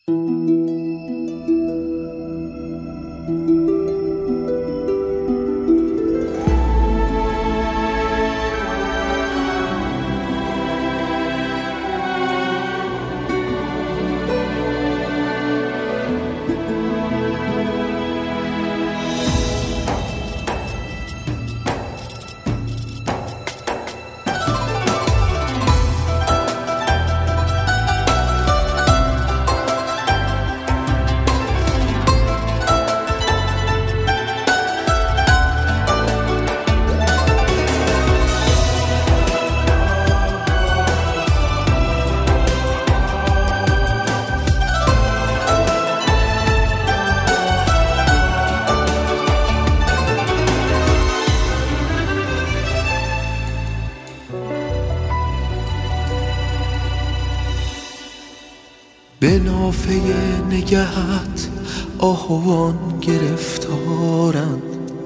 به نافه نگهت آهوان گرفتارند،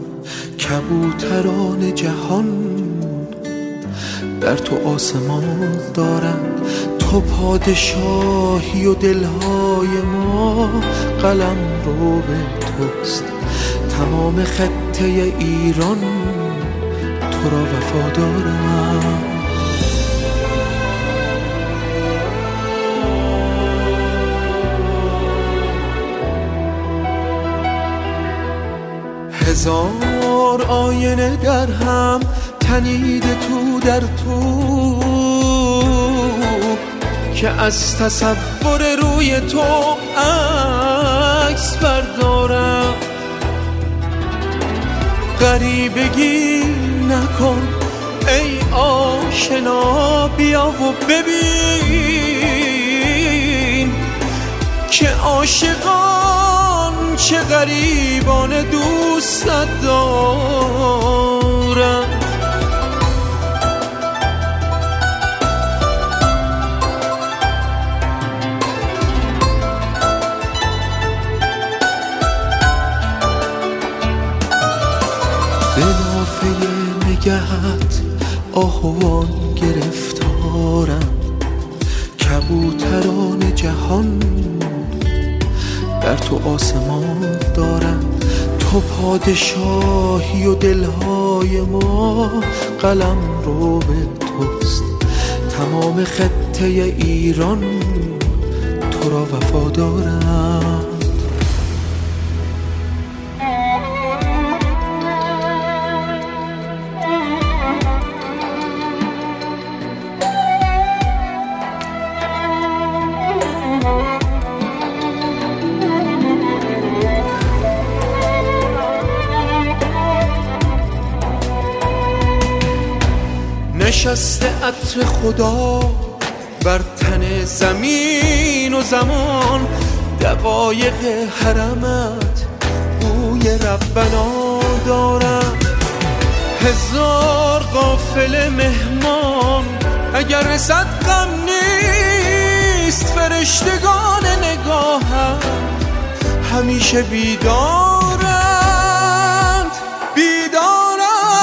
کبوتران جهان در تو آسمان دارند. تو پادشاهی و دلهای ما قلم رو به توست، تمام خطه ایران تو را وفادارند. هزار آینه در هم تنیده تو در تو، که از تصور روی تو عکس بردارم. غریبگی نکن ای آشنا، بیا و ببین که عاشقان چه غریبان دوستت دارم. به نافه نگهت آهوان گرفتارند، کبوتران جهان در تو آسمان دارند. تو پادشاهی و دلهای ما قلم رو به توست، تمام خطه ایران تو را وفادارند. نشسته عطر خدا بر تن زمین و زمان، دقایق حرمت بوی ربنا دارم. هزار قافله مهمان اگر رسد غم نیست، فرشتگان نگاهم همیشه بیدارند بیدارند.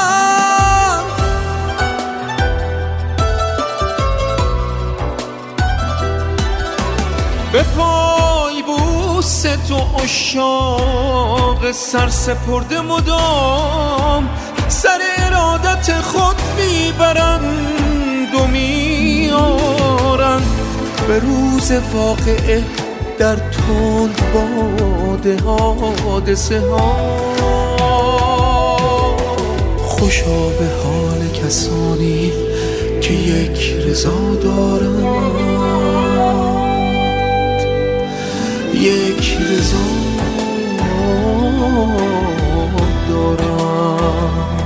به پای بوس تو عشاق سرسپرده مدام، سر ارادت خود میبرند و میارند. به روز واقعه در تند باد حادثه ها، خوشا به حال کسانی که یک رضا دارند، یک رضا دارند.